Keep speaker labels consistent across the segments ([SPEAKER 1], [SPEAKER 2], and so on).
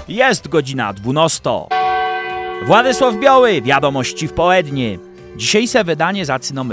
[SPEAKER 1] Jest godzina 12. Władysław Biały, wiadomości w południe. Dzisiejsze wydanie zaczynamy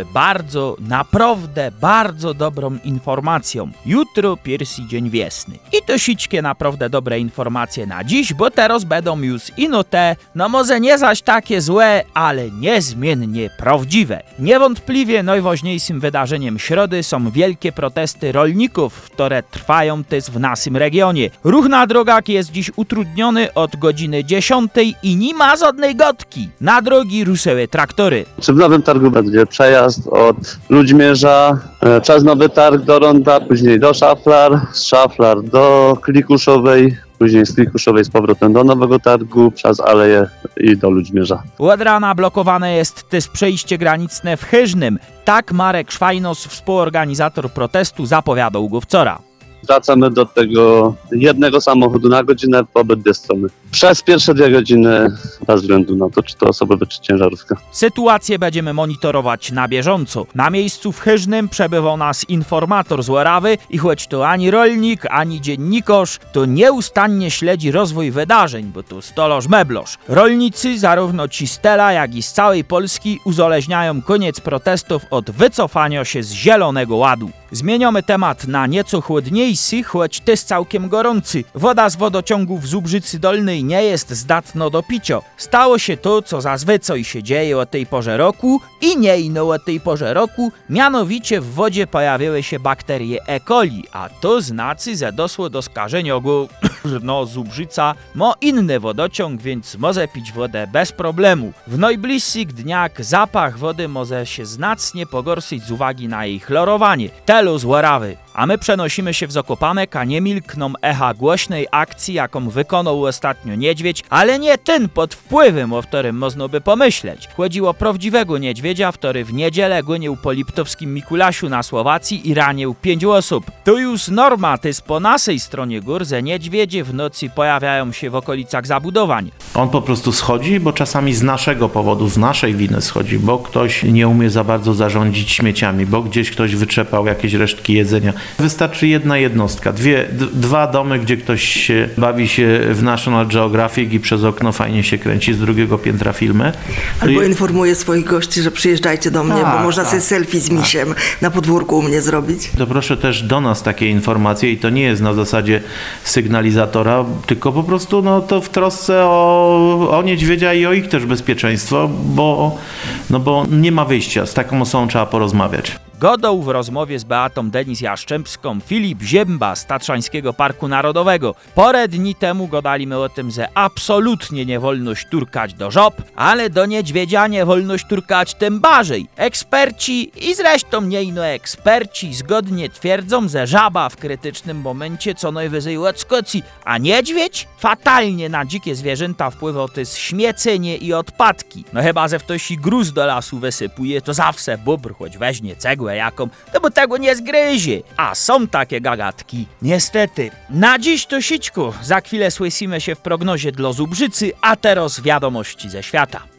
[SPEAKER 1] naprawdę bardzo dobrą informacją. Jutro pierwszy dzień wiosny. I to sićkie naprawdę dobre informacje na dziś, bo teraz będą już ino te, no może nie zaś takie złe, ale niezmiennie prawdziwe. Niewątpliwie najważniejszym wydarzeniem środy są wielkie protesty rolników, które trwają też w naszym regionie. Ruch na drogach jest dziś utrudniony od godziny 10 i nie ma żadnej gotki. Na drogi ruszyły traktory.
[SPEAKER 2] W Nowym Targu będzie przejazd od Ludźmierza przez Nowy Targ do Ronda, później do Szaflar, z Szaflar do Klikuszowej, później z Klikuszowej z powrotem do Nowego Targu, przez Aleję i do Ludźmierza.
[SPEAKER 1] Od rana blokowane jest też przejście graniczne w Chyżnym. Tak Marek Szwajnos, współorganizator protestu, zapowiadał go wczoraj.
[SPEAKER 2] Wracamy do tego jednego samochodu na godzinę w obydwie strony. Przez pierwsze 2 godziny, bez względu na to, czy to osobowe, czy ciężarówka.
[SPEAKER 1] Sytuację będziemy monitorować na bieżąco. Na miejscu w Chyżnym przebywał nas informator z Łaраwy i choć to ani rolnik, ani dziennikarz, to nieustannie śledzi rozwój wydarzeń, bo to stoloż mebloż. Rolnicy, zarówno ci z Tela, jak i z całej Polski, uzależniają koniec protestów od wycofania się z Zielonego Ładu. Zmieniamy temat na nieco chłodniejszy, choć też całkiem gorący. Woda z wodociągów w Zubrzycy Dolnej nie jest zdatna do picia. Stało się to, co zazwyczaj się dzieje o tej porze roku i nie ino o tej porze roku, mianowicie w wodzie pojawiły się bakterie E. coli, a to znaczy, że doszło do skażenia go, Zubrzyca ma inny wodociąg, więc może pić wodę bez problemu. W najbliższych dniach zapach wody może się znacznie pogorszyć z uwagi na jej chlorowanie. Telu z Łarawy. A my przenosimy się w Zakopanek, a nie milkną echa głośnej akcji, jaką wykonał ostatnio niedźwiedź, ale nie ten pod wpływem, o którym można by pomyśleć. Chodziło o prawdziwego niedźwiedzia, który w niedzielę gonił po Liptowskim Mikulasiu na Słowacji i ranił 5 osób. To już norma, to jest po naszej stronie gór, że niedźwiedzie w nocy pojawiają się w okolicach zabudowań.
[SPEAKER 3] On po prostu schodzi, bo czasami z naszego powodu, z naszej winy schodzi, bo ktoś nie umie za bardzo zarządzić śmieciami, bo gdzieś ktoś wyczepał jakieś resztki jedzenia. Wystarczy jedna jednostka, dwa domy, gdzie ktoś bawi się w National Geographic i przez okno fajnie się kręci z 2. piętra filmy.
[SPEAKER 4] Albo informuje swoich gości, że przyjeżdżajcie do mnie, bo można sobie selfie z misiem na podwórku u mnie zrobić.
[SPEAKER 3] To proszę też do nas takie informacje i to nie jest na zasadzie sygnalizatora, tylko po prostu to w trosce o niedźwiedzia i o ich też bezpieczeństwo, bo nie ma wyjścia, z taką osobą trzeba porozmawiać.
[SPEAKER 1] Godał w rozmowie z Beatą Denis-Jaszczębską Filip Zięba z Tatrzańskiego Parku Narodowego. Parę dni temu gadaliśmy o tym, że absolutnie nie wolno szturkać do żob, ale do niedźwiedzia nie wolno szturkać tym bardziej. Eksperci i zresztą nie ino eksperci zgodnie twierdzą, że żaba w krytycznym momencie co najwyżej odskoczy, a niedźwiedź fatalnie na dzikie zwierzęta wpływa to jest śmiecenie i odpadki. No chyba, że ktoś i gruz do lasu wysypuje, to zawsze bóbr choć weźmie cegłę jaką, no bo tego nie zgryzie. A są takie gagatki. Niestety. Na dziś to sićku. Za chwilę słyszymy się w prognozie dla Zubrzycy, a teraz wiadomości ze świata.